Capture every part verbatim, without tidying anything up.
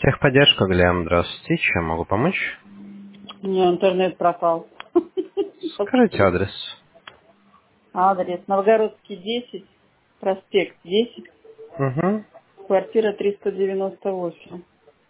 Техподдержка, Глеб, здравствуйте. Чем могу помочь? У меня интернет пропал. Скажите адрес. Адрес Новгородский десять, проспект десять, Угу. квартира триста девяносто восемь.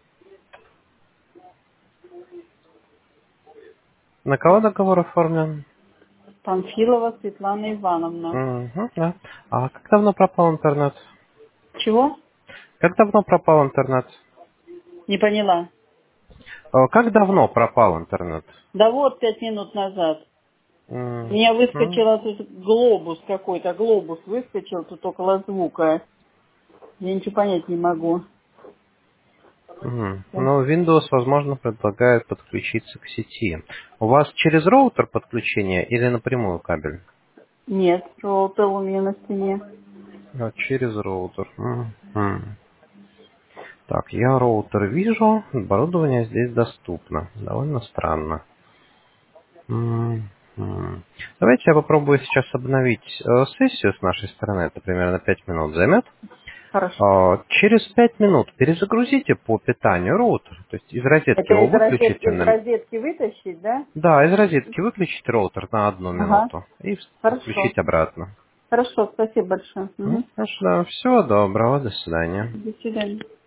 На кого договор оформлен? Панфилова Светлана Ивановна. Угу, да. А как давно пропал интернет? Чего? Как давно пропал интернет? Не поняла. Э, Как давно пропал интернет? Да вот пять минут назад. У меня Мгм. выскочила тут глобус какой-то, глобус выскочил тут около звука. Я ничего понять не могу. Мгм. Ну, Windows, возможно, предлагает подключиться к сети. У вас через роутер подключение или напрямую кабель? Нет, роутер у меня на стене. А, через роутер. Мгм. Так, я роутер вижу, оборудование здесь доступно. Довольно странно. М, м. Давайте я попробую сейчас обновить э, сессию с нашей стороны. Это примерно пять минут займет. Хорошо. А, Через пять минут перезагрузите по питанию роутер. То есть из розетки Это его из розетки, выключите. из на- розетки вытащить, да? Да, из розетки выключите роутер на одну Ага. минуту и вс- Хорошо. включить обратно. Хорошо, спасибо большое. Ну, Мгм. хорошо. Всего доброго. До свидания. До свидания.